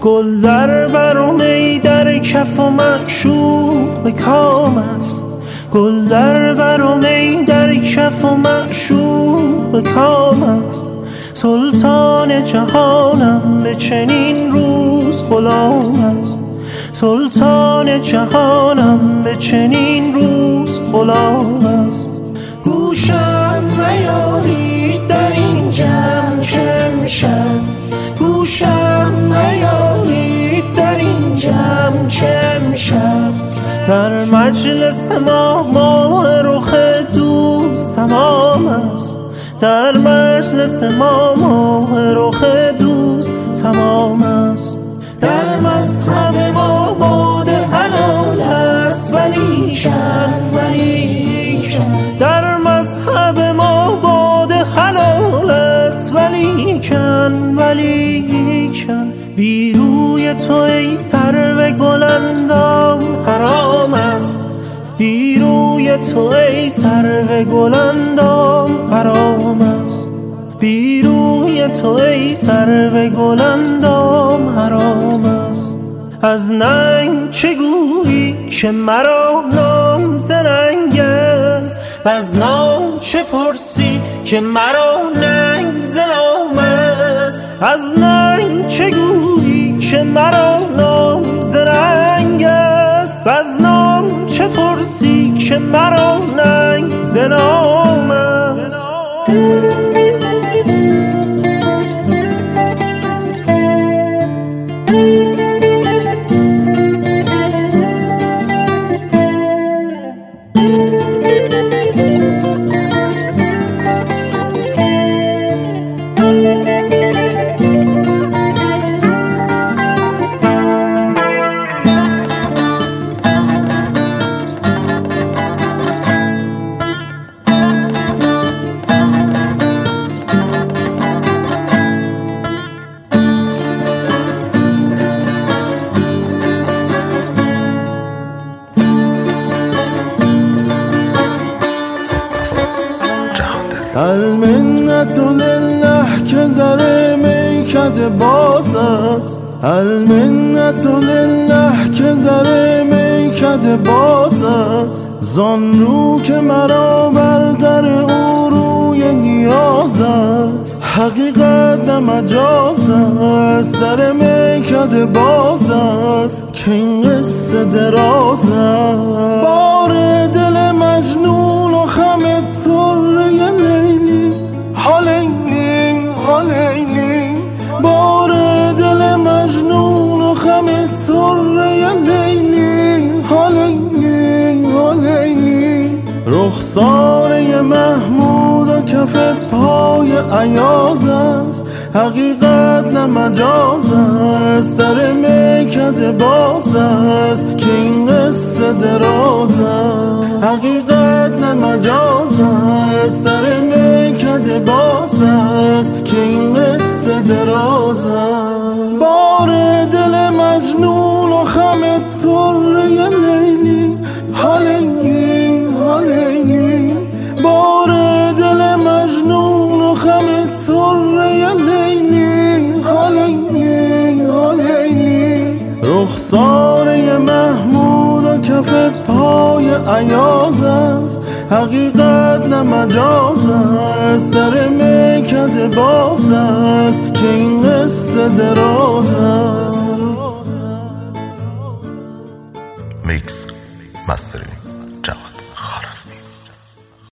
گل در بر و می در کف و معشوق به کام است. گل در بر و می در کف و معشوق به کام است. سلطان جهانم به چنین روز غلام است. سلطان جهانم به چنین روز غلام است. گوشم میارید در این جمع چه میشد. گوشم میارید در این جمع چه میشد. در مجلس ما ماه رخ دوست تمام است. در مجلس ما ماه رخ دوست تمام است. در مذهب ما باده حلال است ولیکن در مذهب ما باده حلال است ولیکن بی روی تو ای سرو گل اندام حرام است. بی روی تو ای سرو گل اندام حرام است. بی روی تو ای سرو گل اندام حرام است. از ننگ چه گویی که مرا نام ز ننگ است. و از نام چه پرسی که مرا ننگ ز نام است. از ننگ چه گویی که مرا نام ز ننگ است. و از نام چه پرسی که مرا ننگ ز نام است. المنت لله که در میکده باز است. المنت لله که در میکده باز است. زان رو که مرا بر در او روی نیاز است. حقیقت نه مجاز است. در میکده باز است که این قصه دراز است. بار دل مجنون و خم طره لیلی حالینی بار دل مجنون و خم طره لیلی حالینی رخساره محمود و کف پای عیاز است. حقیقت نه مجاز است. در میکده باز است که این قصه دراز است. حقیقت نه مجاز است. در میکده باز است که این قصه دراز است. بار دل مجنون و خم طره لیلی حالینی بار دل مجنون و خم طره لیلی حالینی رخساره محمود و کف پای عیاز است. حقیقت نه مجاز است. در میکده باز است که این قصه دراز است.